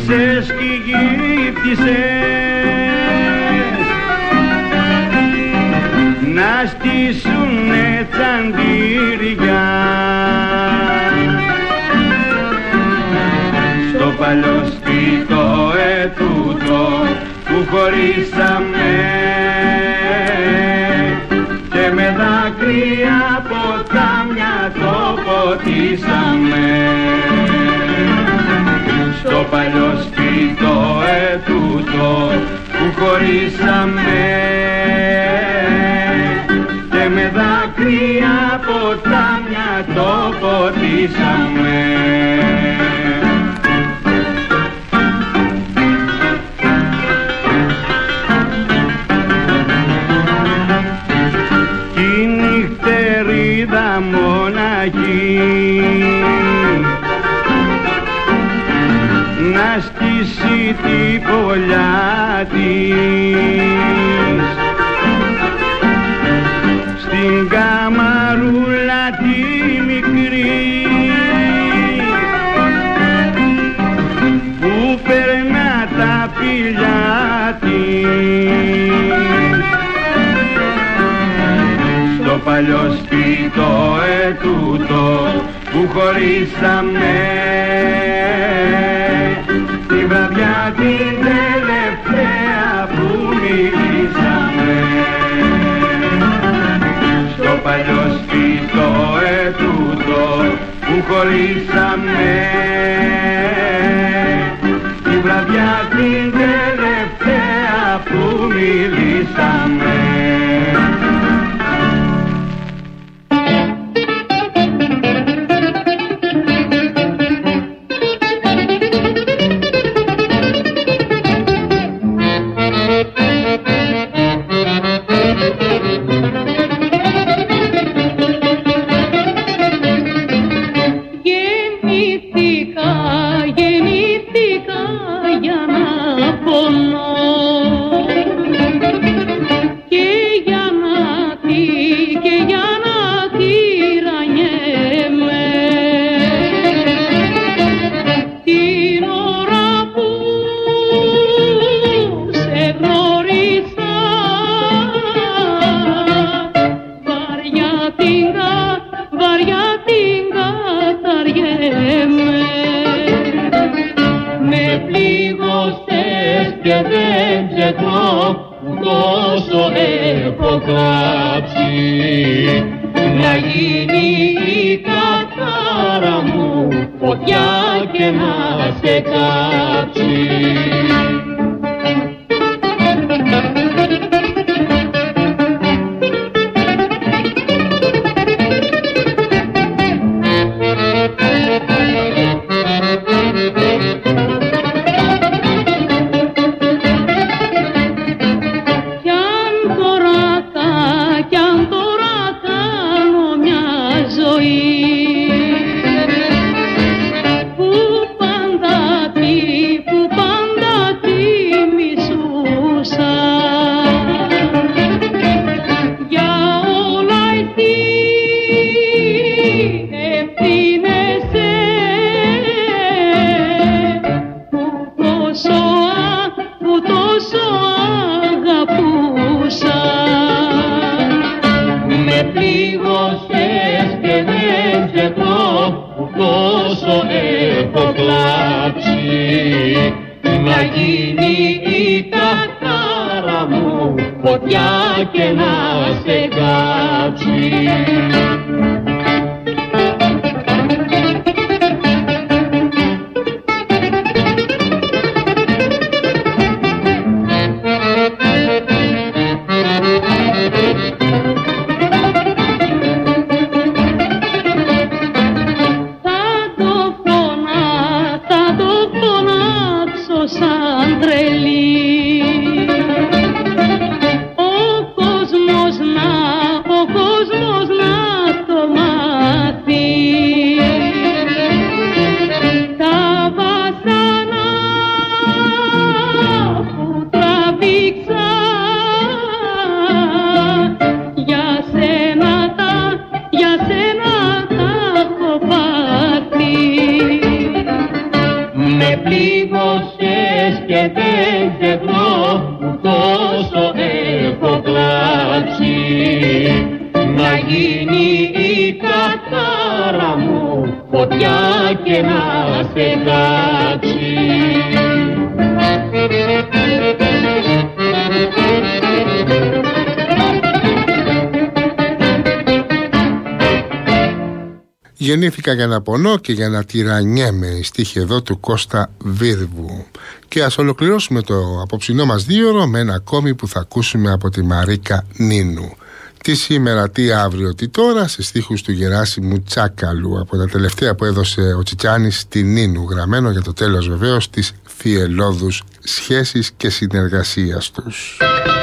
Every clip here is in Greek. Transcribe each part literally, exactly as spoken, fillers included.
γύψες κι γύφτισες να στήσουνε τσαντήρια στο παλιό σπίτο ετούτο που χωρίσαμε και με δάκρυα ποτάμια το ποτίσαμε. Στο παλιό σπίτο ετούτο που χωρίσαμε και με δάκρυα ποτάμια το ποτίσαμε. Κι η νυχτερίδα μοναχή να στήσει την πολλιά της στην καμαρούλα τη μικρή που περνά τα πηλιά της στο παλιό σπίτο ετούτο που χωρίσαμε τη βραδιά την τελευταία που μιλήσαμε. Στο παλιό σπίτο ετούτο που χωρίσαμε τη βραδιά την τελευταία που μιλήσαμε. πλήγωσε δεν ξεχνώ που τόσο έχω κλάψει. Να γίνει η κατάρα μου φωτιά και να σε κάψει. Γεννήθηκα για να πονώ και για να τυραννιέμαι, η στίχη εδώ του Κώστα Βίρβου. Και ας ολοκληρώσουμε το απόψινό μας δίωρο με ένα ακόμη που θα ακούσουμε από τη Μαρίκα Νίνου. Τι σήμερα, τι αύριο, τι τώρα, σε στίχους του Γεράσιμου Τσάκαλου, από τα τελευταία που έδωσε ο Τσιτσάνης στη Νίνου, γραμμένο για το τέλος βεβαίως της φιελώδους σχέσης και συνεργασίας τους.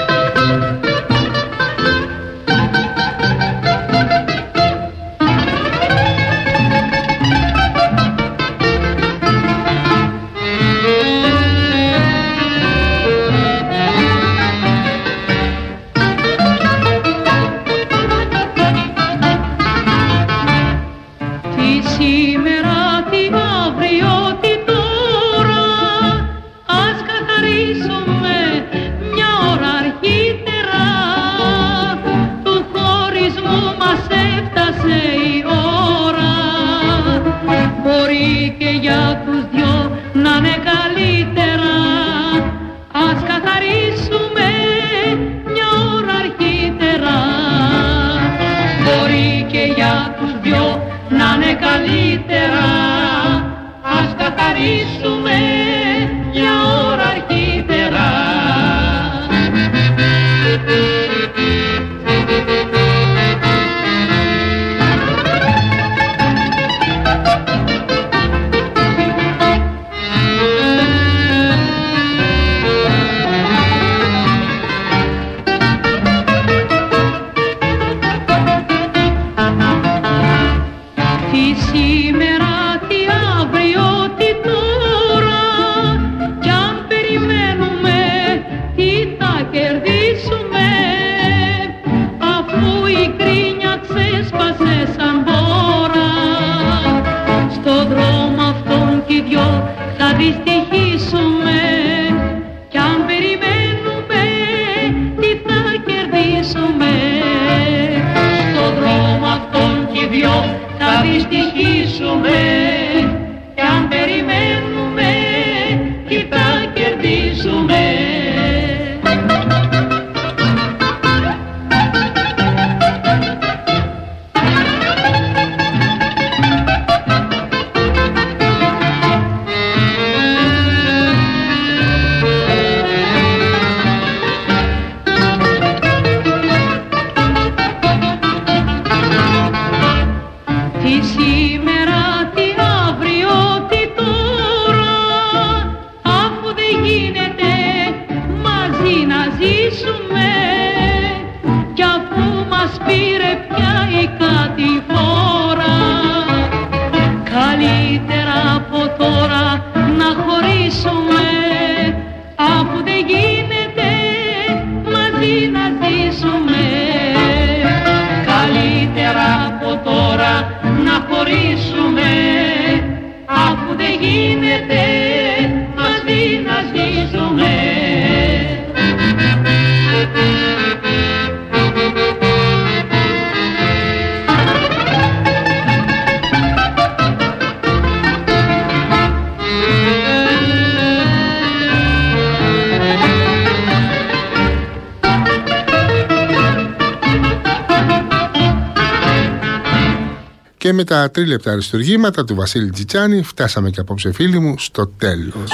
Και με τα τρίλεπτα αριστουργήματα του Βασίλη Τσιτσάνη φτάσαμε και απόψε, φίλοι μου, στο τέλος.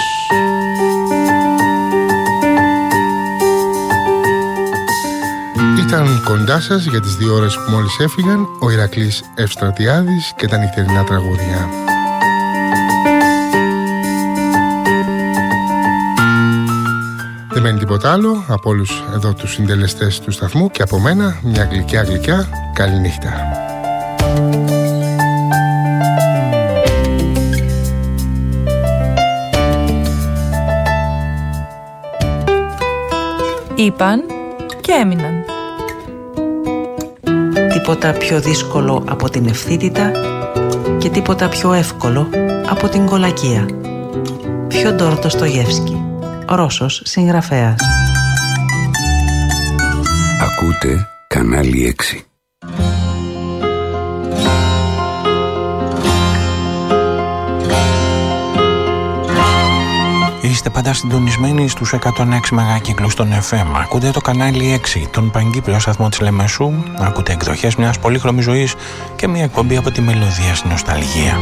Ήταν κοντά σας για τις δύο ώρες που μόλις έφυγαν ο Ηρακλής Ευστρατιάδης και τα νυχτερινά τραγούδια. Δεν μένει τίποτα άλλο από όλους εδώ τους συντελεστές του σταθμού και από μένα μια γλυκιά γλυκιά καληνύχτα. Είπαν και έμειναν. Τίποτα πιο δύσκολο από την ευθύτητα και τίποτα πιο εύκολο από την κολακία. Φιόντορ Ντοστογεύσκι. Ρώσος συγγραφέας. Ακούτε κανάλι έξι. Είστε πάντα συντονισμένοι στους εκατόν έξι μεγακύκλους των εφ εμ. Ακούτε το κανάλι έξι, τον παγκύπριο σταθμό της Λεμεσού. Ακούτε εκδοχές μιας πολύχρωμης ζωής και μια εκπομπή από τη μελωδία στην νοσταλγία.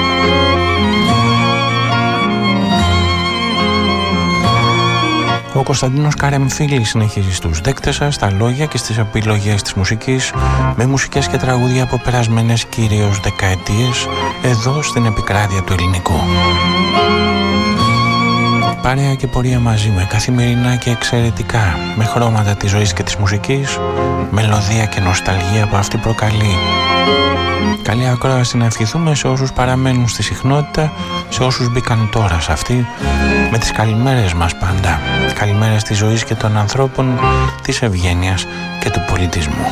Ο Κωνσταντίνος Καρεμφίλης συνεχίζει στους δέκτες σας, στα λόγια και στις επιλογές της μουσικής, με μουσικές και τραγούδια από περασμένες κυρίως δεκαετίες, εδώ στην επικράτεια του ελληνικού. Παρέα και πορεία μαζί με, καθημερινά και εξαιρετικά, με χρώματα της ζωής και της μουσικής, μελωδία και νοσταλγία που αυτή προκαλεί. Καλή ακρόαση να ευχηθούμε σε όσους παραμένουν στη συχνότητα, σε όσους μπήκαν τώρα σε αυτή, με τις καλημέρες μας πάντα. Καλημέρες της ζωής και των ανθρώπων, της ευγένειας και του πολιτισμού.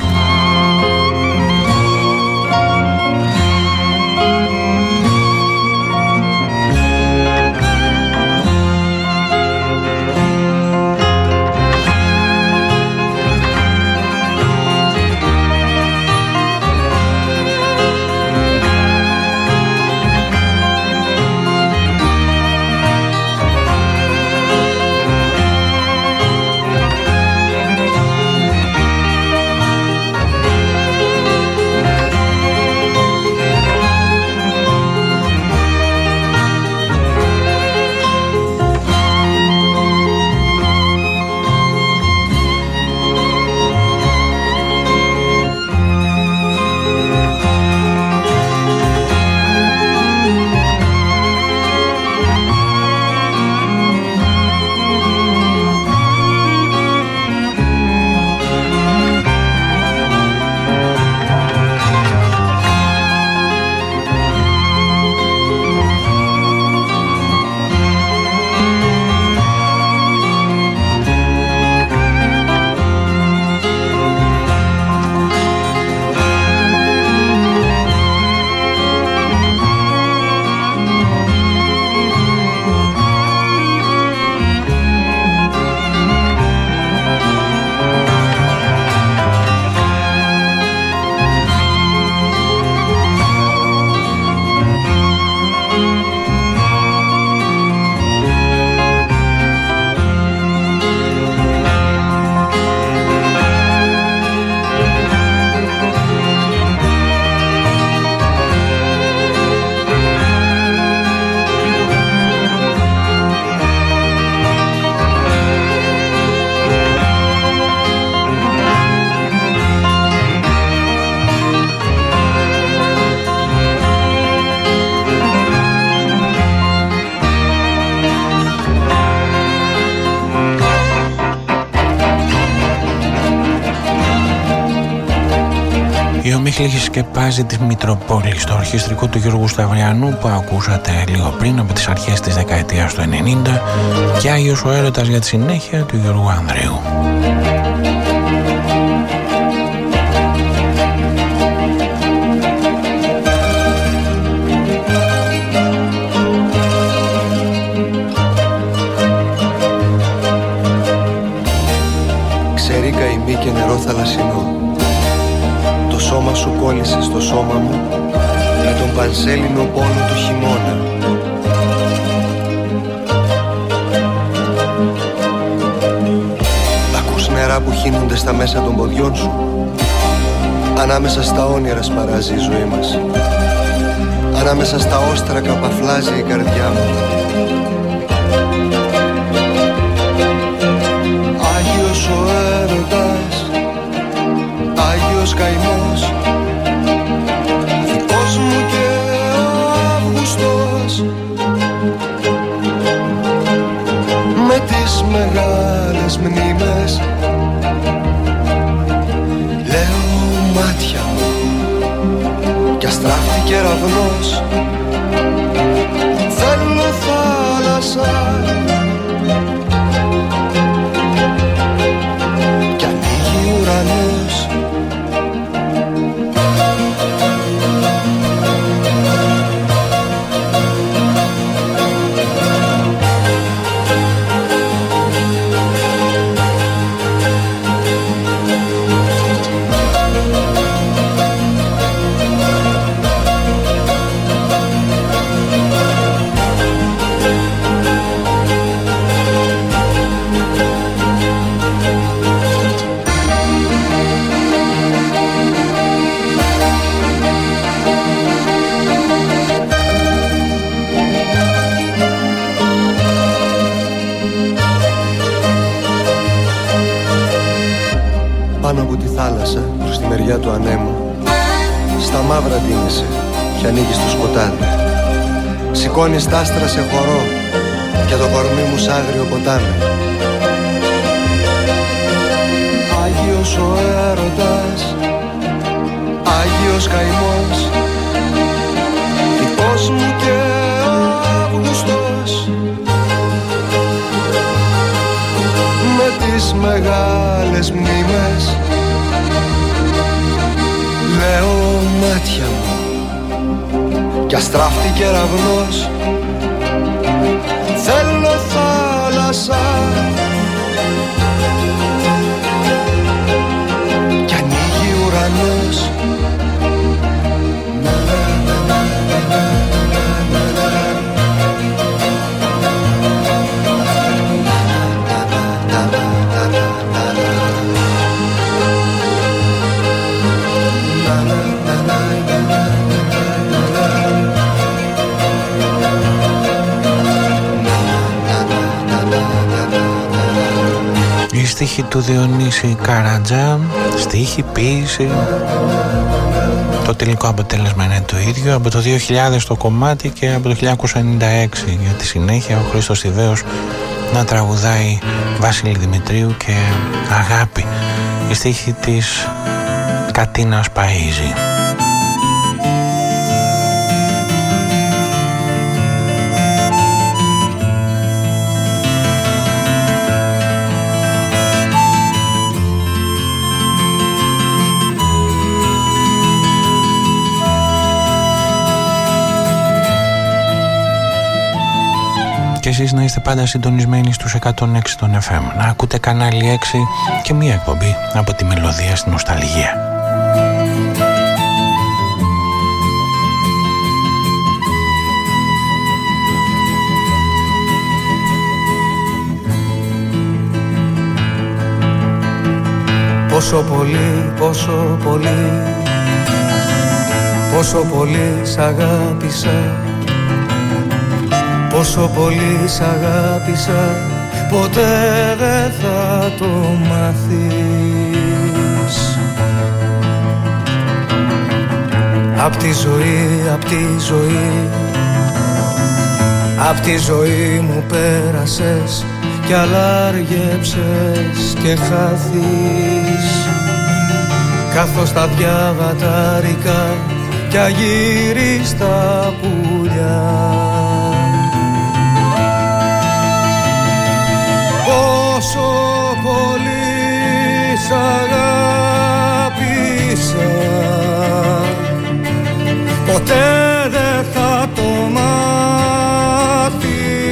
Η Ομίχλη σκεπάζει τη Μητροπόλη στο ορχιστρικό του Γιώργου Σταυριανού που ακούσατε λίγο πριν από τις αρχές της δεκαετίας του ενενήντα, και Άγιος ο Έρωτας για τη συνέχεια του Γιώργου Ανδρέου. Ξέρει καημή και νερό θαλασσινό, το σώμα σου κόλλησε στο σώμα μου με τον πανσέλινο πόνο του χειμώνα. Ακούς νερά που χύνονται στα μέσα των ποδιών σου, ανάμεσα στα όνειρα σπαράζει η ζωή μας, ανάμεσα στα όστρακα παφλάζει η καρδιά μου. Άγιος ο έρωτας, Άγιος καημός, δικός μου και ο Αύγουστος, με τις μεγάλες μνήμες, λέω μάτια μου κι αστράφτη κεραυνός, θέλω θάλασσα κι ανοίγει ουρανός. από τη θάλασσα προς τη μεριά του ανέμου. Στα μαύρα ντύνεσαι και ανοίγεις το σκοτάδι. Σηκώνεις τ' άστρα σε χορό και το κορμί μου σ' άγριο ποτάμι. Άγιος ο έρωτας, Άγιος καημός, δικός μου και Αύγουστος, με τις μεγάλες μνήμες. Λέω μάτια μου κι αστράφτη κεραυνός, θέλω θάλασσα κι ανοίγει ουρανός. Η στίχη του Διονύση Καρατζά, στίχη, ποίηση. Το τελικό αποτέλεσμα είναι το ίδιο. Από το δύο χιλιάδες το κομμάτι και από το χίλια εννιακόσια ενενήντα έξι για τη συνέχεια ο Χρήστος Θηβαίος να τραγουδάει Βασίλη Δημητρίου και Αγάπη. Η στίχη της Κατίνας Παΐζη. Και εσείς να είστε πάντα συντονισμένοι στους εκατόν έξι των εφ εμ. Να ακούτε κανάλι έξι και μία εκπομπή από τη μελωδία στην νοσταλγία. Πόσο πολύ, πόσο πολύ, πόσο πολύ σ' αγάπησα, πόσο πολύ σ' αγάπησα, ποτέ δεν θα το μάθεις. Απ' τη ζωή, απ' τη ζωή, απ' τη ζωή μου πέρασες κι αλάργεψες και χάθεις. Καθώς τα διαβατάρικα κι αγύριστα πουλιά, πόσο πολύ σ' αγάπησα, ποτέ δεν θα το μάθεις.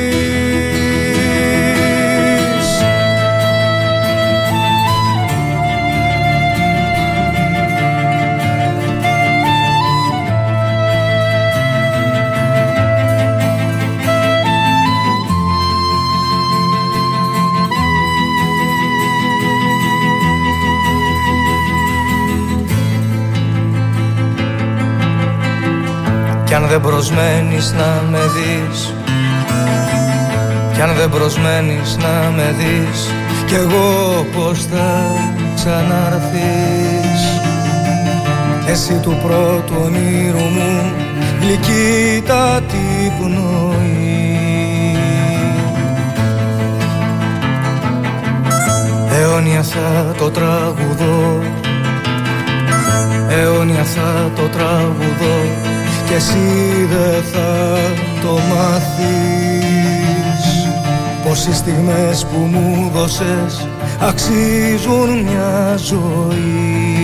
Κι αν δεν προσμένεις να με δεις, κι αν δεν προσμένεις να με δεις, κι εγώ πως θα ξαναρθείς. Εσύ του πρώτου ονείρου μου γλυκύτατη πνοή, αιώνια θα το τραγουδώ, αιώνια θα το τραγουδώ, κι εσύ δεν θα το μάθεις. Πως οι στιγμές που μου δώσες αξίζουν μια ζωή.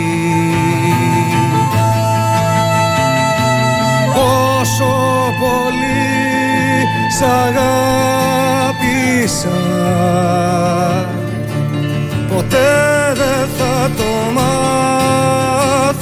Πόσο πολύ σ' αγάπησα, ποτέ δεν θα το μάθεις.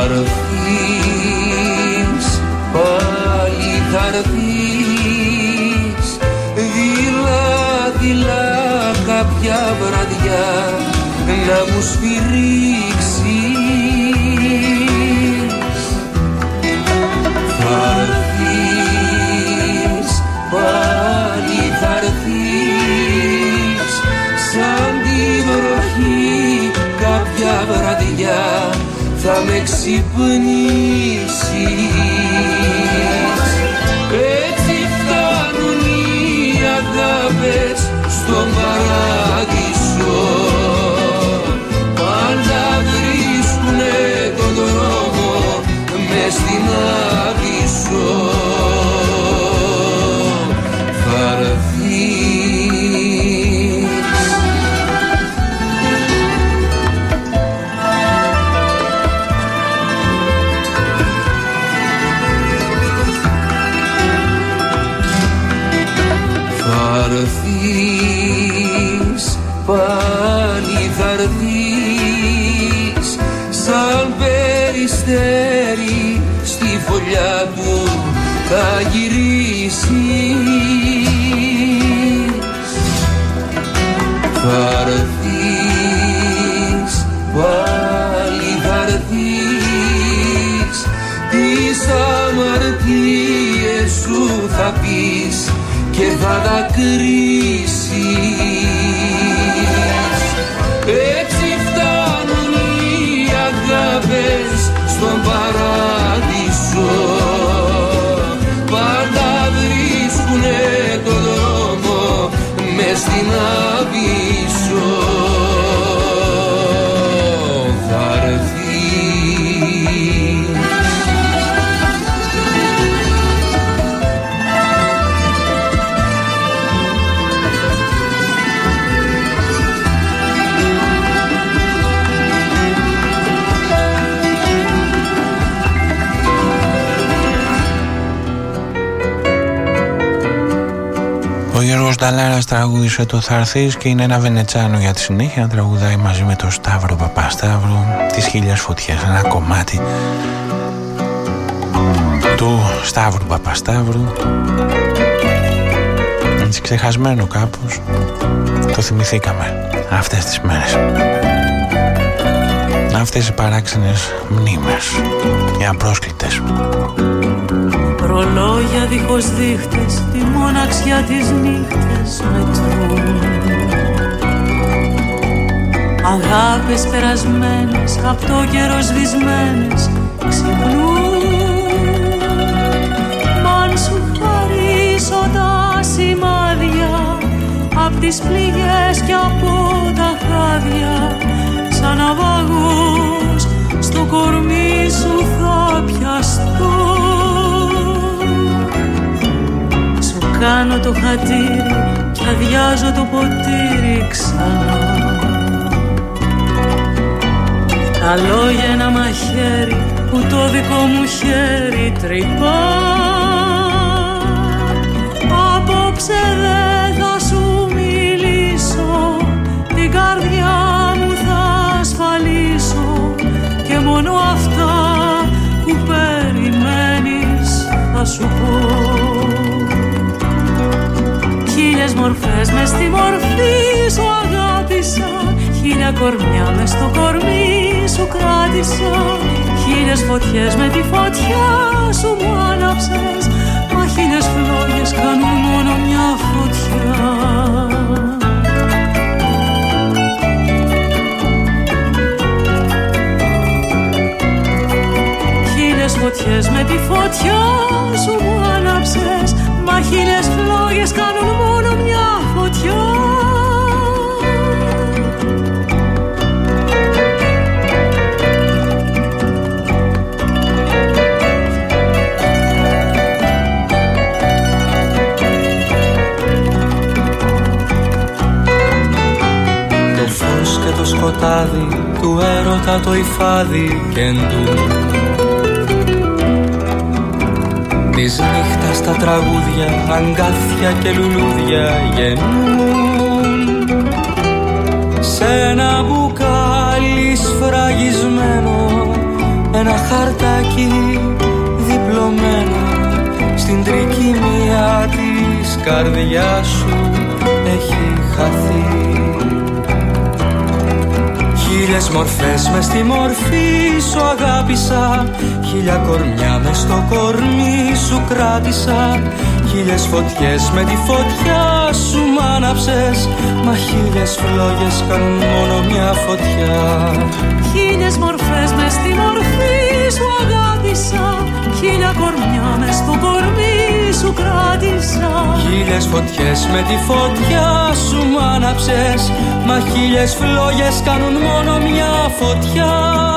έρθεις, πάλι θα έρθεις, δειλά-δειλά κάποια βραδιά να μου σφυρίξεις. Θα έρθεις, πάλι θα έρθεις, σαν τη βροχή κάποια βραδιά θα με ξυπνήσεις. Έτσι φτάνουν οι αγάπες στον παράδεισο, πάντα βρίσκουνε τον δρόμο μες στην άβυσσο. Θα έρθεις, πάλι θα έρθεις, σαν περιστέρι στη φωλιά του θα γυρίσεις. Θα έρθεις, πάλι θα έρθεις, τις αμαρτίες σου θα πεις και θα δακρύσεις. Έτσι φτάνουν οι αγάπες στον παράδεισο, πάντα βρίσκουνε το δρόμο μες στην άβυσσο. Θα έρθεις. Ο Γιώργος Νταλάρας τραγούδισε το «Θα έρθεις» και είναι ένα Βενετσάνο για τη συνέχεια να τραγουδάει μαζί με τον Σταύρο Παπασταύρου τις Χίλιες Φωτιές, ένα κομμάτι του Σταύρου Παπασταύρου, έτσι ξεχασμένο κάπως, το θυμηθήκαμε αυτές τις μέρες. Αυτές οι παράξενες μνήμες, οι απρόσκλητες. Ρολόγια δίχως δείχτες, τη μοναξιά της νύχτες μετρούν. Αγάπες περασμένες, απ' το καιρό σβησμένες, ξυπνούν. Μ' αν σου χαρίσω τα σημάδια, απ' τις πληγές και από τα χάδια, σαν ναυαγός στο κορμί σου θα πιαστώ. Κάνω το χατήρι κι αδειάζω το ποτήρι ξανά. Τα λόγια ένα μαχαίρι που το δικό μου χέρι τρυπά. Απόψε δεν θα σου μιλήσω, την καρδιά μου θα ασφαλίσω και μόνο αυτά που περιμένεις θα σου πω. Χίλιες μορφές μες στη μορφή σου αγάπησα, χίλια κορμιά μες στο κορμί σου κράτησα. Χίλιες φωτιές με τη φωτιά σου μου άναψες, μα χίλιες φλόγες κάνουν μόνο μια φωτιά. Χίλιες φωτιές με τη φωτιά σου μου άναψες, μα χίλιες φλόγες κάνουν μόνο μια φωτιά. Το φως και το σκοτάδι, του έρωτα το υφάδι κεντούν. Της νύχτας τα τραγούδια, αγκάθια και λουλούδια γεννούν. Σ' ένα μπουκάλι σφραγισμένο ένα χαρτάκι διπλωμένο στην τρικυμία της καρδιάς σου έχει χαθεί. Χίλιες μορφές μες στη μορφή σου αγάπησα, χίλια κορμιά μες στο κορμί σου κράτησα, χίλιες φωτιές με τη φωτιά σου μ' άναψες, μα χίλιες φλόγες κάνουν μόνο μια φωτιά. Χίλιες μορφές μες στη μορφή σου αγάπησα, χίλια κορμιά μες στο κορμί σου κράτησα, χίλιες φωτιές με τη φωτιά σου μ' άναψες, μα χίλιες φλόγες κάνουν μόνο μια φωτιά.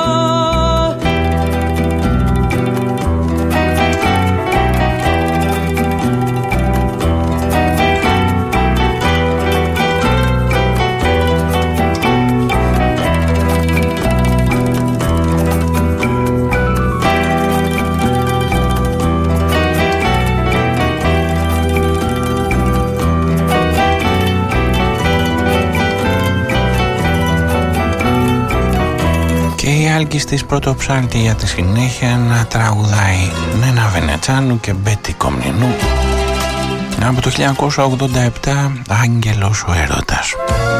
Άλκης της Πρωτοψάλτη για τη συνέχεια να τραγουδάει Νένα Βενετσάνου και Μπέτη Κομνηνού από το χίλια εννιακόσια ογδόντα επτά, Άγγελος ο Έρωτας.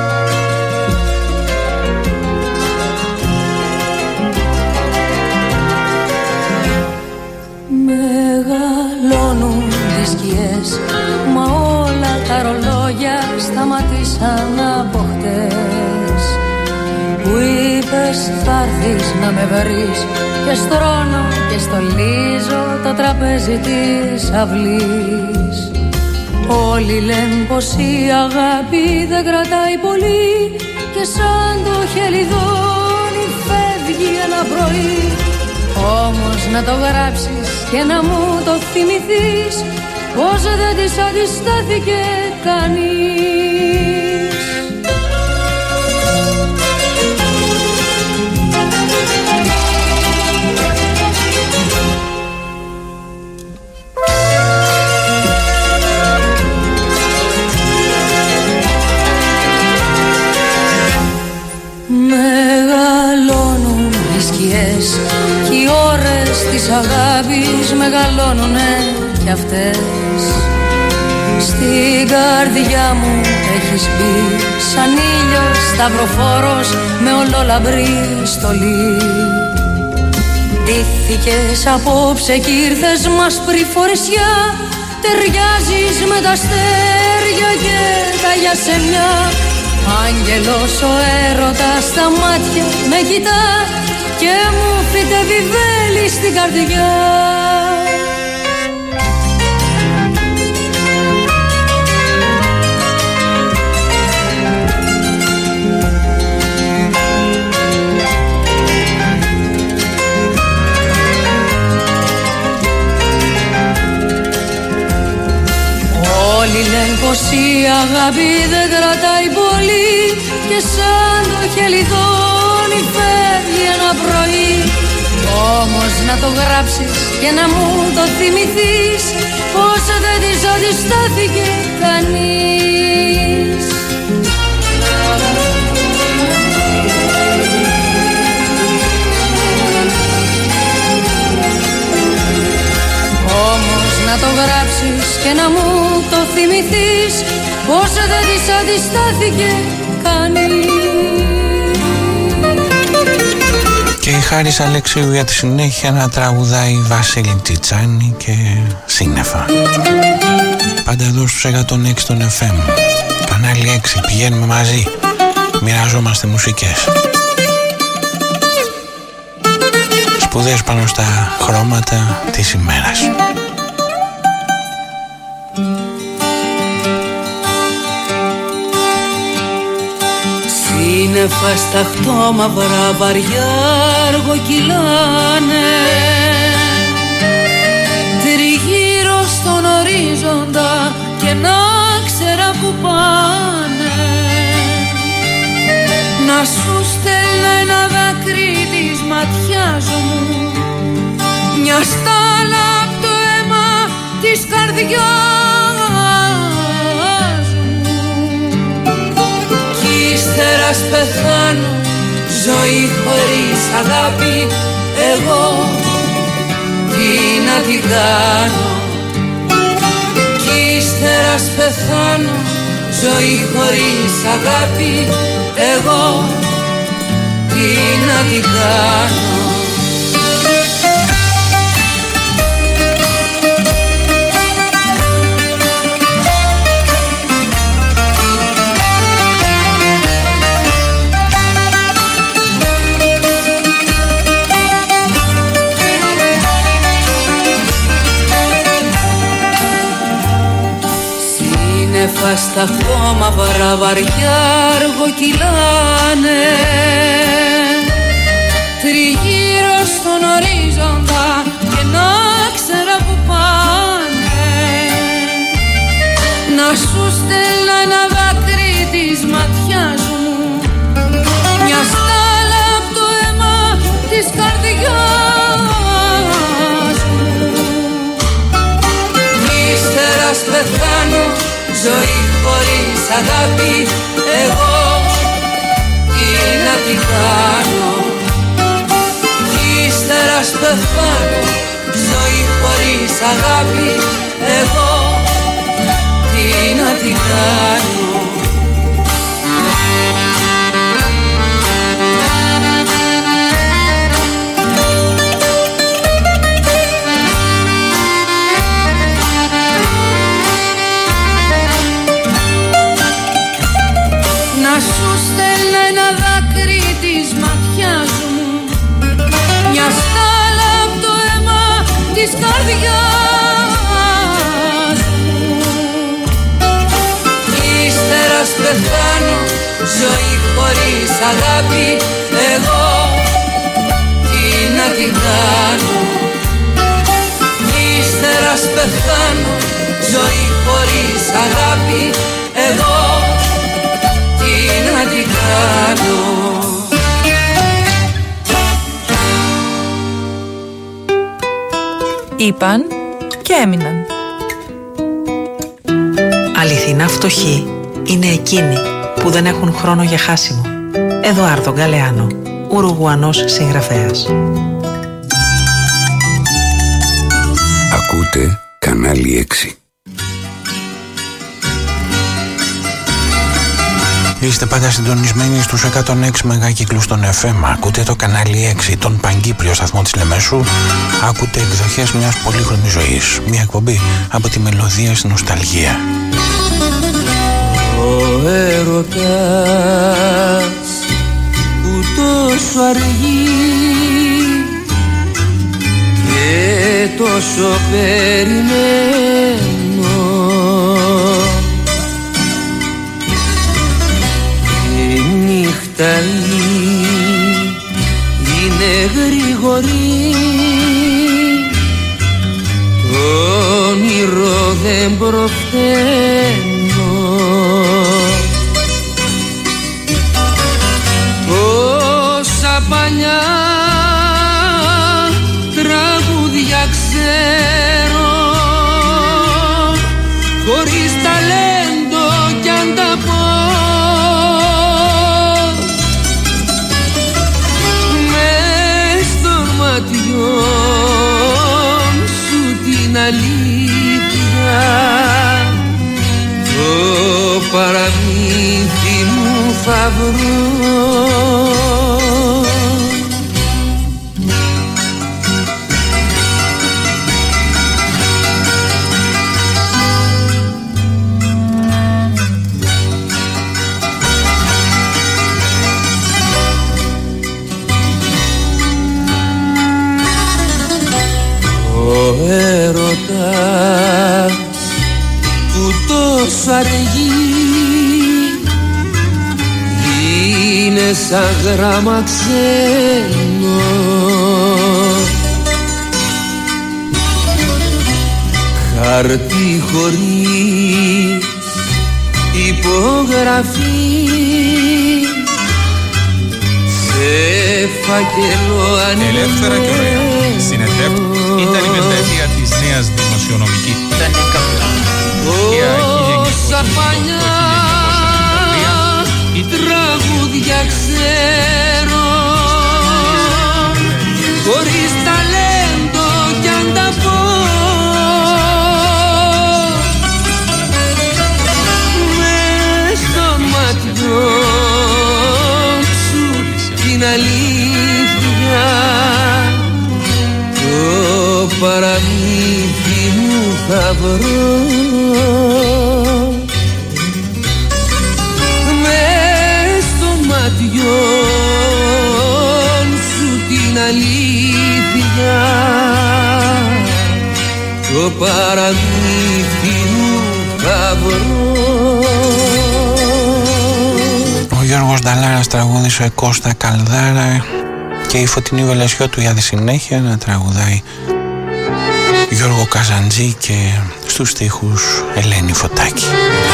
Μεγαλώνουν τις σκιές, μα όλα τα ρολόγια σταματήσαν από χτες. Που είπες θα έρθεις να με βρεις και στρώνω και στολίζω το τραπέζι της αυλής. Όλοι λένε πως η αγάπη δεν κρατάει πολύ και σαν το χελιδόνι φεύγει ένα πρωί. Όμως να το γράψεις και να μου το θυμηθείς πως δεν της αντιστάθηκε κανείς. Μεγαλώνουν οι σκιές κι οι ώρες της αγάπης μεγαλώνουνε κι αυτές. Στην καρδιά μου έχεις μπει σαν ήλιος σταυροφόρος με ολόλαμπρη στολή. Ντύθηκες απόψε κι ήρθες μασπρή φορεσιά, ταιριάζεις με τα αστέρια και τα γιασεμιά. Άγγελος ο έρωτας στα μάτια με κοιτά και μου φυτεύει βέλη στην καρδιά. Όλοι λένε πως η αγάπη δεν κρατάει πολύ και σαν το χελιδόνι φεύγει ένα πρωί. Όμως να το γράψεις και να μου το θυμηθείς πως δεν της αντιστάθηκε κανείς. Όμως να το γράψεις και να μου το θυμηθείς πως δεν της αντιστάθηκε κανείς. Και η Χάρης Αλεξίου για τη συνέχεια να τραγουδάει Βασίλη Τσιτσάνη και σύννεφα. Πάντα εδώ στους εκατόν έξι των εφ εμ. Κανάλι έξι, πηγαίνουμε μαζί, μοιραζόμαστε μουσικές. Σπουδές πάνω στα χρώματα της ημέρας. Σύννεφα στα χτώμαυρα βαριά αργοκυλάνε, τριγύρω στον ορίζοντα και να ξέρα που πάνε. Να σου στέλνω ένα δάκρυ της ματιάς μου, μια στάλα απ' το αίμα της καρδιάς μου. Κι ύστερα πεθάνω, ζωή χωρίς αγάπη, εγώ τι να την κάνω, κι ύστερα πεθάνω, ζωή χωρίς αγάπη, εγώ τι να την κάνω. Σύννεφα στα χώμαυρα βαριά αργοκυλάνε, τριγύρω στον ορίζοντα και να ξέρα που πάνε. Να σου στέλνα ένα δάκρυ της ματιάς μου, μια στάλα απ' το αίμα της καρδιάς μου. Ύστερα πεθάνω, ζωή χωρίς αγάπη, εγώ τι να την κάνω. Ύστερα πεθάνω, ζωή χωρίς αγάπη, εγώ τι να την κάνω. Να σου στέλνω ένα δάκρυ της ματιάς μου, μια στάλα απ' το αίμα της καρδιάς μου. Ύστερα πεθάνω, ζωή χωρίς αγάπη, εγώ τι να την κάνω. Ύστερα πεθάνω, ζωή χωρίς αγάπη, εγώ τι να την κάνω. Είπαν και έμειναν. Αληθινά φτωχοί είναι εκείνοι που δεν έχουν χρόνο για χάσιμο. Εδουάρδο Γκαλεάνο, Ουρουγουανός συγγραφέας. Ακούτε κανάλι έξι. Είστε πάντα συντονισμένοι στους εκατόν έξι μεγακύκλους των εφ εμ. Ακούτε το κανάλι έξι, τον παγκύπριο σταθμό της Λεμεσού. Ακούτε εκδοχές μιας πολύχρονης ζωής. Μια εκπομπή από τη μελωδία στην νοσταλγία. Ο έρωτας που τόσο αργεί και τόσο περιμένω, είναι γρήγορη, το όνειρο δεν προφθαίνω. Όσα παλιά τραγούδια ξέρω, χωρίς ταλέντο κι αν τα πω, σου την αλήθεια το παραμύθι μου θα βρω. Ο έρωτας που τόσο αργεί είναι σαν γράμμα ξένο, χαρτί χωρίς υπογραφή, σε φάκελο ανημένο. Ελεύθερα και ωραία. Συνεντεύξου. Ήταν η πενταετία της νέας δημοσιονομικής. Όσα παλιά τραγούδια ξέρω, χωρίς παραμύθι μου θα βρω μες στο ματιόν σου την αλήθεια, το παραμύθι μου θα βρω. Ο Γιώργος Νταλάρας τραγούδισε Κώστα Καλδάρα και η Φωτεινή Βελεσιώτου για τη συνέχεια να τραγουδάει Γιώργο Καζαντζή και στους στίχους Ελένη Φωτάκη.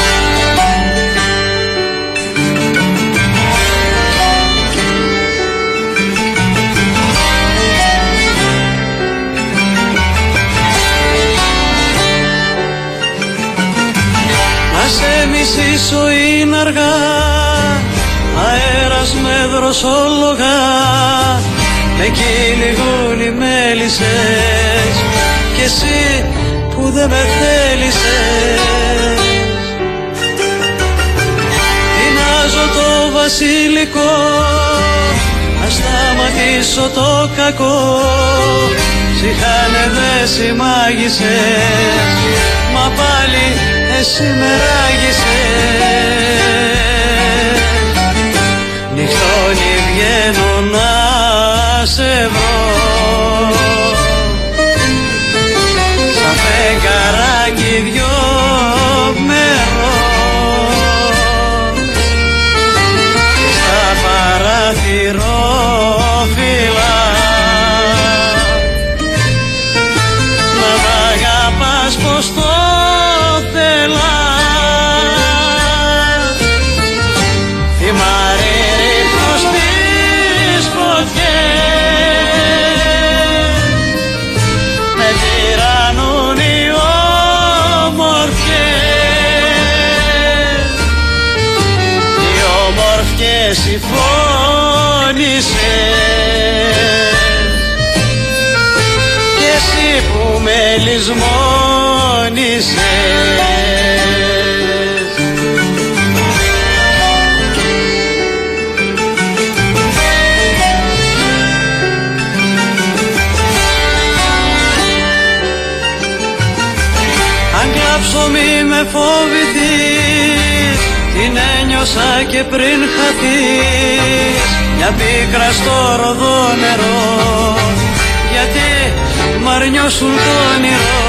Να σε μισήσω είναι αργά, αέρας με δροσόλογα, με κυνηγούν οι μέλισσες κι εσύ που δεν με θέλησες. Τεινάζω το βασιλικό, να σταματήσω το κακό, ψυχάνε δε συμμάγησες, μα πάλι εσύ με ράγισες. Νυχτώνει βγαίνω να σε βρω, σαν φεγγαράκι δυο μερό, στα παραθυρόφυλλα να μ' αγαπάς πως το θέλα. Θυμάρι ρίχνω στις φωτιές, με τυραννούν οι όμορφιες, οι όμορφιες συμφώνησες κι εσύ που με λησμόνησες. Αν κλάψω μη με φοβηθείς, την ένιωσα και πριν χαθείς, μια πίκρα στο ροδό νερό, γιατί μ' αρνιώσουν το όνειρο.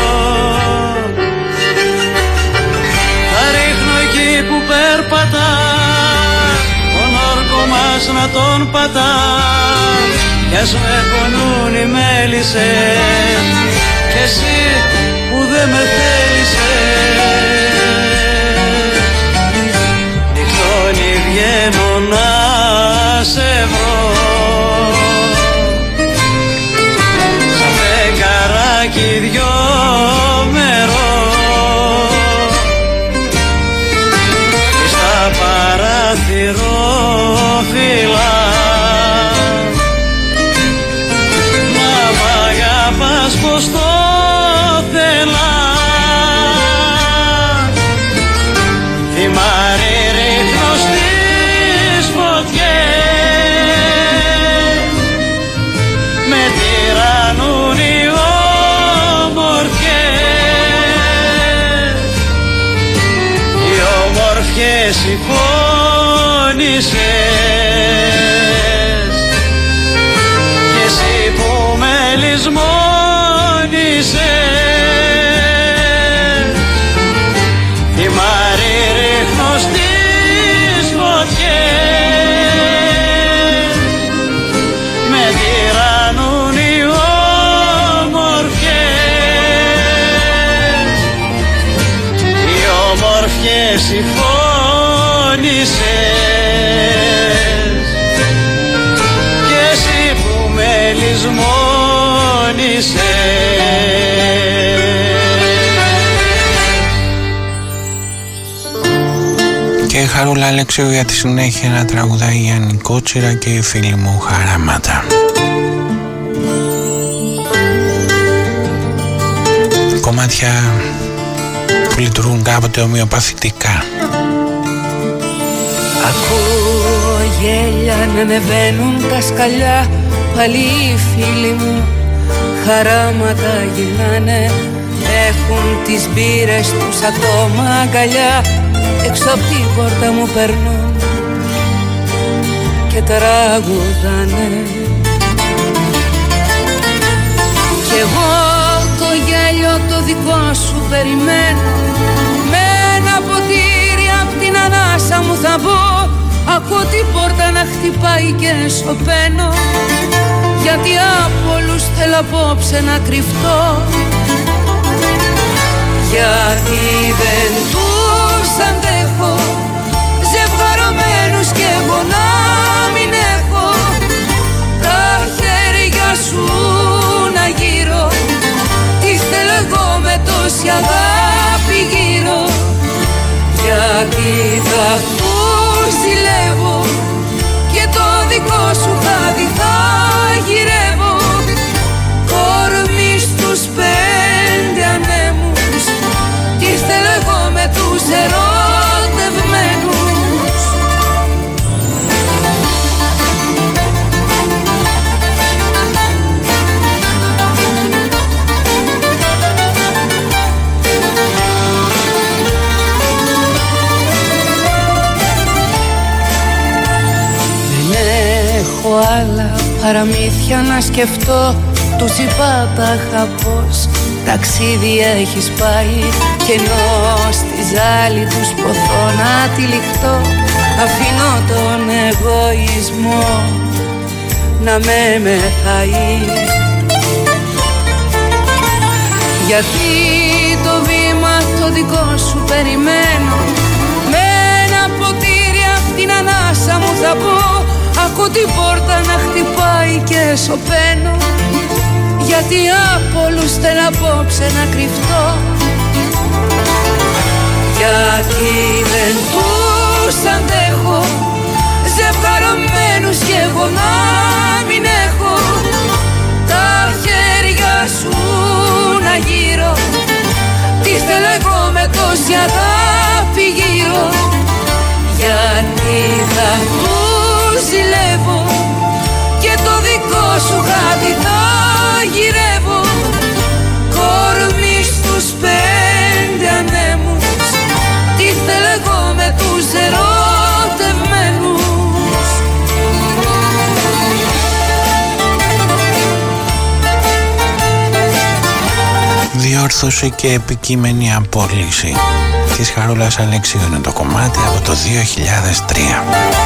Θα ρίχνω εκεί που περπατάς, τον όρκο μας να τον πατάς, κι ας με πονούν οι μέλισσες κι εσύ που δεν με θέλησες. Νυχτώνει βγαίνω να σε βρω, σαν φεγγαράκι δυο μερό, στα παραθυρόφυλλα να μ' αγαπάς πως το θέλα. Θυμάρι ρίχνω στις φωτιές, με τυραννούν οι όμορφιες, οι όμορφιες συμφώνησες κι εσύ που με λησμόνησες. Θυμάρι ρίχνω στις φωτιές, με τυραννούν οι όμορφιες, οι όμορφιες συμφώνησες κι εσύ που με λησμόνησες. Και η Χαρούλα Αλεξίου για τη συνέχεια να τραγουδάει η Άννη Κότσιρα και η φίλη μου Χαράματα. Κομμάτια που λειτουργούν κάποτε ομοιοπαθητικά. Ακούω γέλια να ανεβαίνουν τα σκαλιά, πάλι οι φίλοι μου χαράματα γυρνάνε, έχουν τις μπύρες τους ακόμα αγκαλιά. Έξω απ' την πόρτα μου περνούν και τραγουδάνε. Κι εγώ το γέλιο το δικό σου περιμένω, με ένα ποτήρι απ' την ανάσα μου θα μπω. Ακούω την πόρτα να χτυπάει και σωπαίνω, γιατί από όλους θέλω απόψε να κρυφτώ. Γιατί δεν τους αντέχω, ζευγαρωμένους κι εγώ να μην έχω. Τα χέρια σου να γύρω, τι θέλω εγώ με τόση αγάπη γύρω. Γιατί θα τους ζηλεύω και το δικό σου χάδι θα γυρεύω. Κορμί στους πέντε ανέμους, τι θέλω εγώ με τους ερωτευμένους. Δεν έχω άλλα παραμύθια να σκεφτώ, τους είπα τα είχα πως ταξίδι έχεις πάει. Κι ενώ στη ζάλη τους ποθώ να τυλιχτώ, αφήνω τον εγωισμό να με μεθάει. Γιατί το βήμα το δικό σου περιμένω, με ένα ποτήρι απ' την ανάσα μου θα πω. Ακούω την πόρτα να χτυπάει και σωπαίνω, γιατί από όλους θέλω απόψε να κρυφτώ. Γιατί δεν τους αντέχω, ζευγαρωμένους κι εγώ να μην έχω. Τα χέρια σου να γύρω, τι θέλω εγώ με τόση αγάπη γύρω. Γιατί θα τους ζηλεύω και το δικό σου χάδι θα γυρεύω. Κορμί στους πέντε ανέμους, τι θέλω εγώ με τους ερωτευμένους. Διόρθωση και επικείμενη απόλυση της Χαρούλας Αλεξίου είναι το κομμάτι από το δύο χιλιάδες τρία.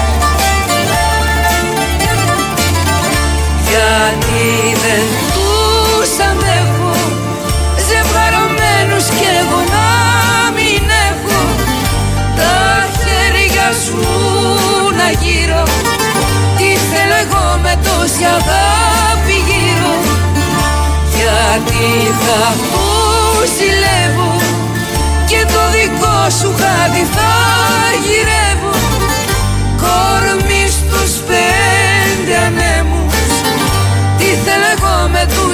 Γιατί δεν τους αντέχω, ζευγαρωμένους κι εγώ να μην έχω. Τα χέρια σου να γύρω, τι θέλω εγώ με τόση αγάπη γύρω. Γιατί θα τους ζηλεύω και το δικό σου χάδι θα γυρεύω. Κορμί στους πέντε ανέμους, τι θέλω εγώ με τους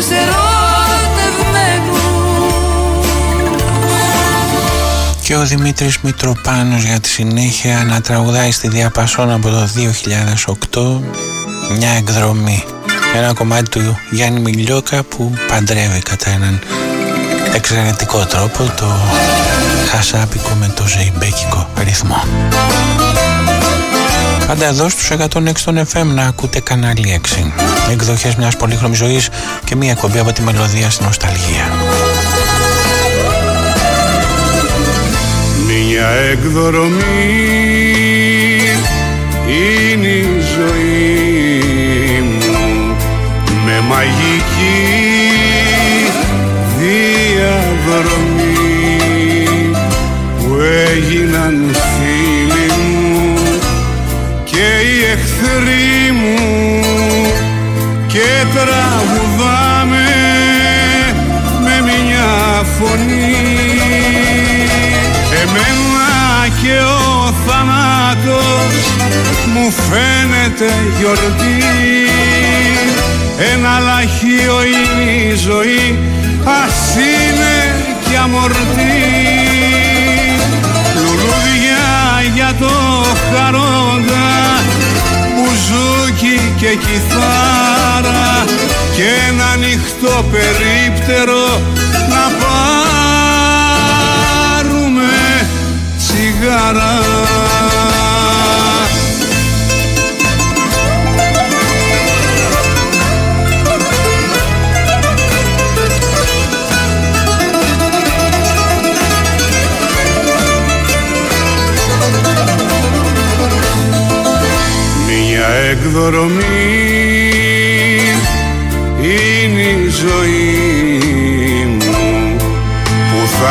ερωτευμένους. Και ο Δημήτρης Μητροπάνος για τη συνέχεια να τραγουδάει στη Διαπασόν από το δύο χιλιάδες οκτώ μια εκδρομή. Ένα κομμάτι του Γιάννη Μιλιόκα που παντρεύει κατά έναν εξαιρετικό τρόπο το χασάπικο με το ζεϊμπέκικο ρυθμό. Πάντα εδώ στους εκατόν έξι των εφ εμ να ακούτε κανάλι έξι. Εκδοχές μιας πολύχρωμης ζωής και μια εκπομπή από τη μελωδία στην νοσταλγία. Μια εκδρομή είναι η ζωή μου, με μαγική διαδρομή που έγιναν φίλοι μου και οι εχθροί μου και τραγουδάμε με μια φωνή. Εμένα και ο θάνατος μου φαίνεται γιορτή, ένα λαχείο είναι η ζωή, ας είναι κι αμορτή. Λουλούδια για το χαρόντα, μπουζούκι και κιθάρα και ένα ανοιχτό περίπτερο να πάρουμε τσιγάρα. Μια εκδρομή είναι η ζωή μου που θα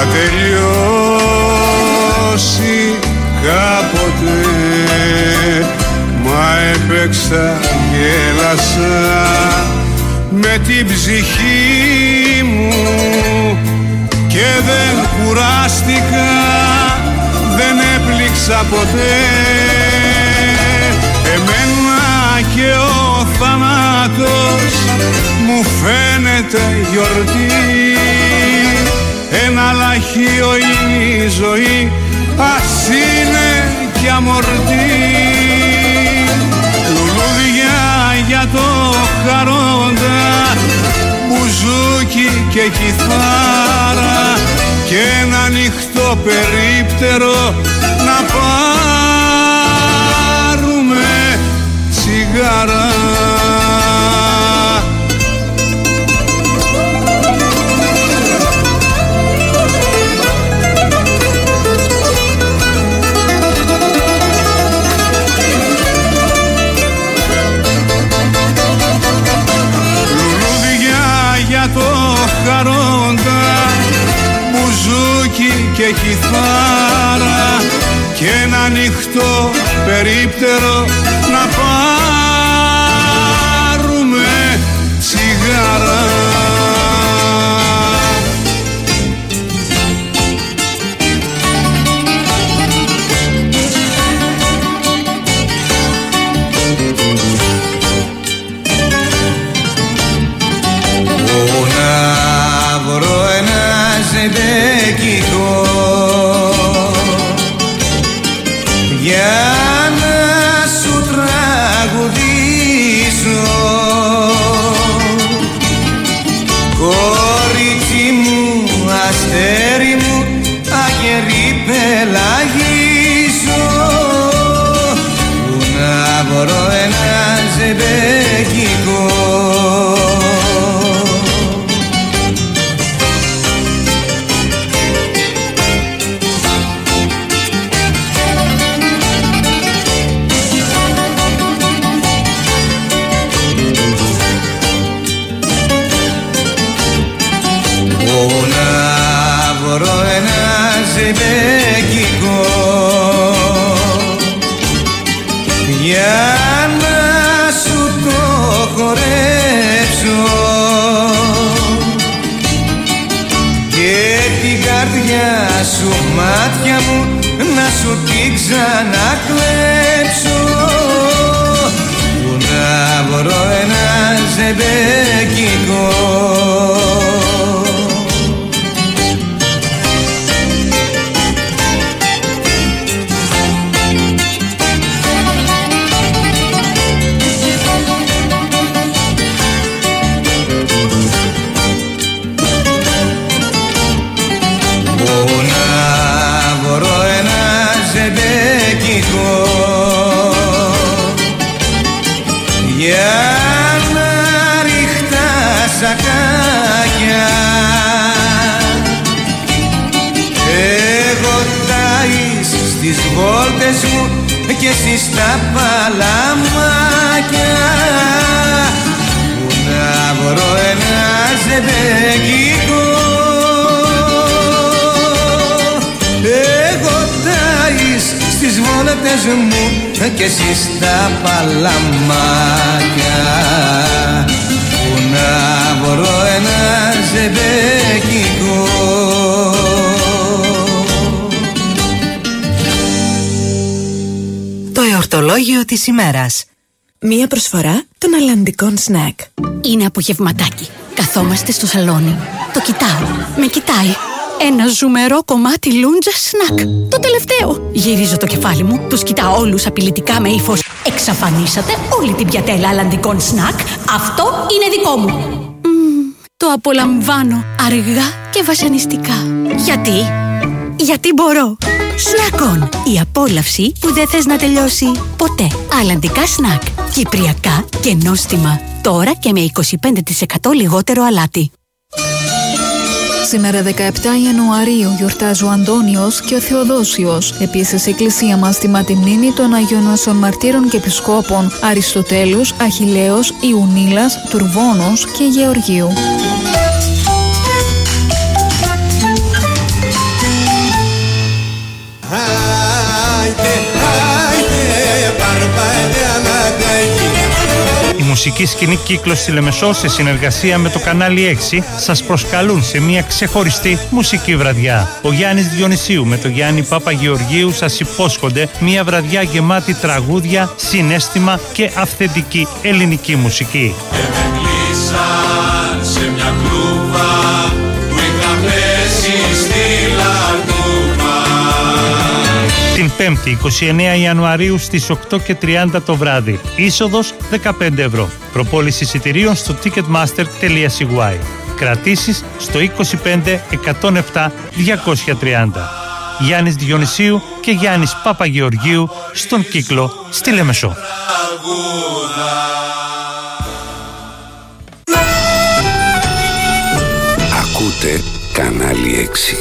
τελειώσει κάποτε, μα έπαιξα, γέλασα με την ψυχή μου και δεν κουράστηκα, δεν έπληξα ποτέ. Εμένα και ο θάνατος μου φαίνεται γιορτή, ένα λαχείο είναι η ζωή, ας είναι κι αμορτή. Λουλούδια για το χαρόντα, μπουζούκι και κιθάρα και ένα ανοιχτό περίπτερο να πάρουμε τσιγάρα. Λουλούδια για το χαρόντα, μπουζούκι και κιθάρα και ένα ανοιχτό περίπτερο να πάρουμε τσιγάρα. Πού να βρω ένα ζεμπέκικο για να σου τραγουδήσω, κορίτσι μου, αστέρι μου, αγερή πελαγίσω. Πού να βρω ένα ζεμπέκικο για να σου το χορέψω και την καρδιά σου μάτια μου να σου την ξανακλέψω. Πού να βρω ένα ζεμπέκικο για να ρίχτα σακάκια. Εγώ τάεις στις βόλτες μου και εσύ στα παλαμάκια. Πού να βρω ένα ζεμπέκικο, εγώ τάεις στις βόλτες μου και εσύ στα παλαμάκια. Πού να βρω ένα ζεμπέκικο. Το εορτολόγιο της ημέρας. Μία προσφορά των αλλαντικών σνακ. Είναι απογευματάκι. Καθόμαστε στο σαλόνι. Το κοιτάω. Με κοιτάει. Ένα ζουμερό κομμάτι λούντζα σνακ. Το τελευταίο. Γυρίζω το κεφάλι μου. Τους κοιτάω όλους απειλητικά με ύφος. Εξαφανίσατε όλη την πιατέλα αλλαντικών σνακ. Αυτό είναι δικό μου. το απολαμβάνω αργά και βασανιστικά. Γιατί? Γιατί μπορώ. Snack On. Η απόλαυση που δεν θες να τελειώσει ποτέ. Αλλαντικά σνακ. Κυπριακά και νόστιμα. Τώρα και με είκοσι πέντε τοις εκατό λιγότερο αλάτι. Σήμερα δεκαεπτά Ιανουαρίου γιορτάζει ο Αντώνιος και ο Θεοδόσιος. Επίσης η εκκλησία μας τιμά τη μνήμη των Αγίων Ασών Μαρτύρων και Επισκόπων Αριστοτέλους, Αχιλλέως, Ιουνίλας, Τουρβόνος και Γεωργίου. Η μουσική σκηνή Κύκλος στη Λεμεσό σε συνεργασία με το κανάλι έξι σας προσκαλούν σε μια ξεχωριστή μουσική βραδιά. Ο Γιάννης Διονυσίου με τον Γιάννη Παπαγεωργίου σας υπόσχονται μια βραδιά γεμάτη τραγούδια, συναίσθημα και αυθεντική ελληνική μουσική. Και με κλείσαν σε μια κλούβα που είχα πέσει στη λαγούβα. Την Πέμπτη, εικοστή ενάτη Ιανουαρίου στις οκτώ και τριάντα το βράδυ. Είσοδος δεκαπέντε ευρώ. Προπόληση εισιτηρίων στο ticketmaster τελεία σι γουάι. Κρατήσεις στο είκοσι πέντε εκατόν επτά διακόσια τριάντα. Γιάννης Διονυσίου και Γιάννης Παπαγεωργίου στον Κύκλο στη Λεμεσό. Ακούτε κανάλι έξι.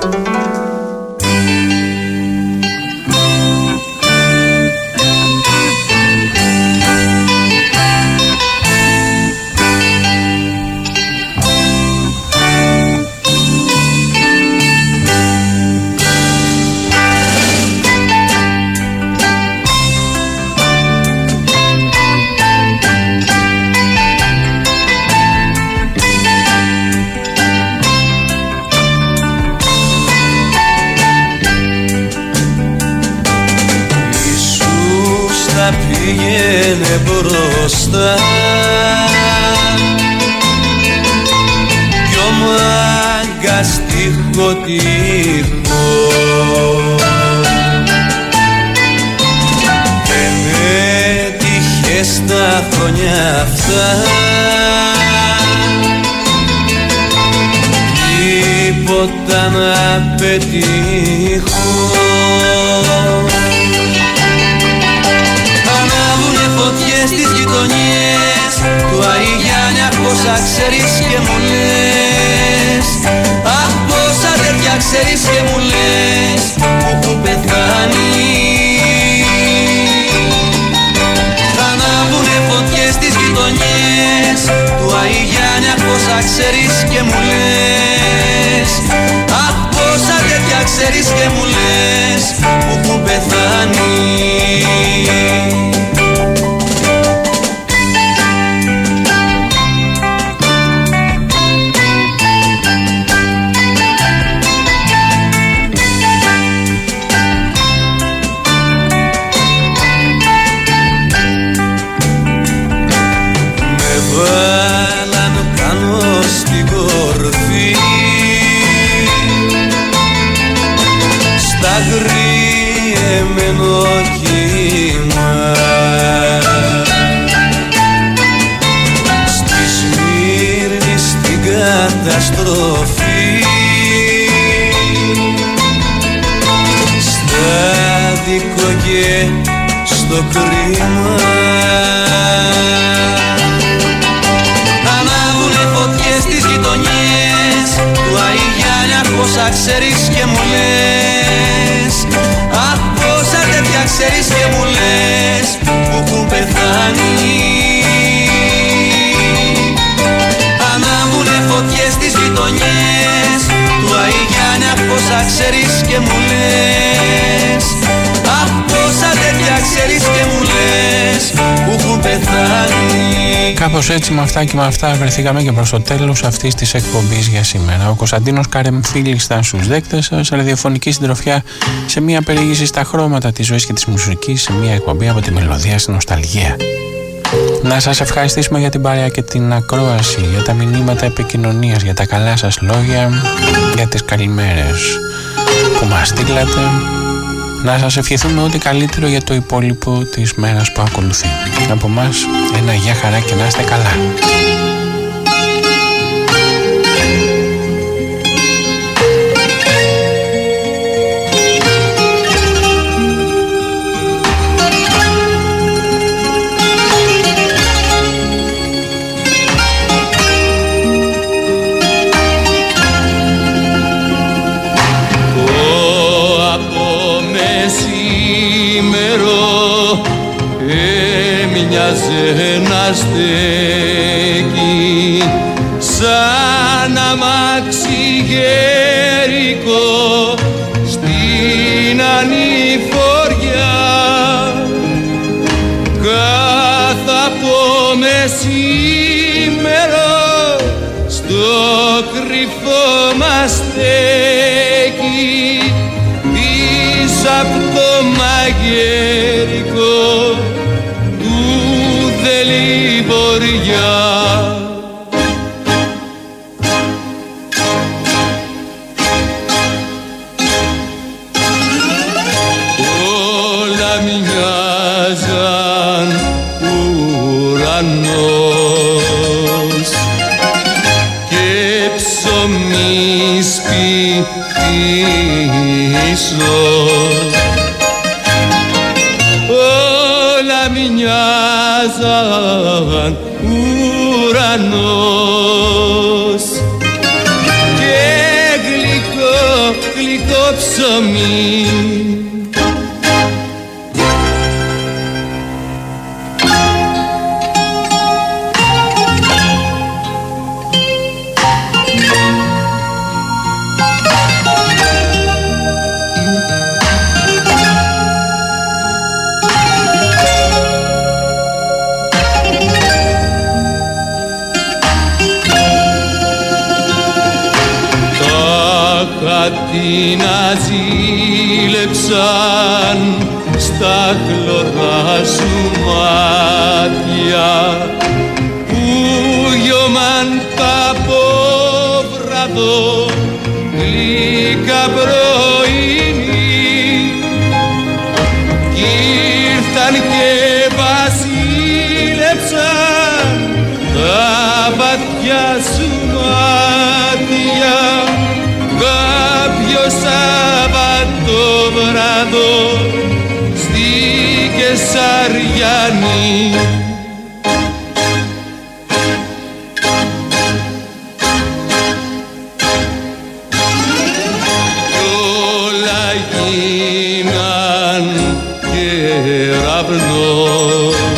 Πήγαινε μπροστά κι ο μάγκας τυχωτικό δεν έτυχε στα χρόνια αυτά τίποτα να πετύχω. Στις γειτονιές του Αγιάννια πόσα ξέρεις και μου λες. Αχ πόσα αδέρφια ξέρεις και μου λες που έχουν πεθάνει. Ανάβουνε φωτιές στις γειτονιές του Αγιάννια πόσα ξέρεις και μου λες. Αχ πόσα αδέρφια ξέρεις και μου λες που έχουν πεθάνει. Αγριεμένο κύμα στη Σμύρνη στην καταστροφή στάδικο και στο κρίμα ανάβουνε φωτιές στις γειτονιές του Αγιάννια πόσα ξέρεις και μου λες. Αχ πόσα τέτοια ξέρεις και μου λες που έχουν πεθάνει. Ανάβουνε φωτιές στις γειτονιές του Αγιάννια πόσα ξέρεις και μου λες. Αχ πόσα τέτοια ξέρεις και μου λες που έχουν πεθάνει. Κάπως έτσι με αυτά και με αυτά βρεθήκαμε και προς το τέλος αυτής της εκπομπής για σήμερα. Ο Κωνσταντίνος Καρεμφίλης ήταν στους δέκτες σας, ραδιοφωνική συντροφιά σε μια περιήγηση στα χρώματα της ζωής και της μουσικής, σε μια εκπομπή από τη μελωδία στην νοσταλγία. Να σας ευχαριστήσουμε για την παρέα και την ακρόαση, για τα μηνύματα επικοινωνίας, για τα καλά σας λόγια, για τις καλημέρες που μας στείλατε. Να σας ευχηθούμε ό,τι καλύτερο για το υπόλοιπο της μέρας που ακολουθεί. Από μας ένα γεια χαρά και να είστε καλά. να στέκει σαν αμάξι γέρικο στην ανηφοριά κάθε από μεσήμερο στο κρυφό μας στέκει πίσω απ' το μαγερικό του Δελιβοριά. Όλα μοιάζαν ουρανός και ψωμί σπιτίσω. Όλα μοιάζαν ουρανός και γλυκό, γλυκό ψωμί. Κάτι να ζήλεψαν στα χλωρά σου μάτια που γιωμαν τα πόβραδο γλυκά πρωινή κι ήρθαν και βασίλεψαν τα βαθιά σου μάτια. Κάποιο Σάββατο βράδο στη Κεσαριανή κι όλα γίναν κεραυνός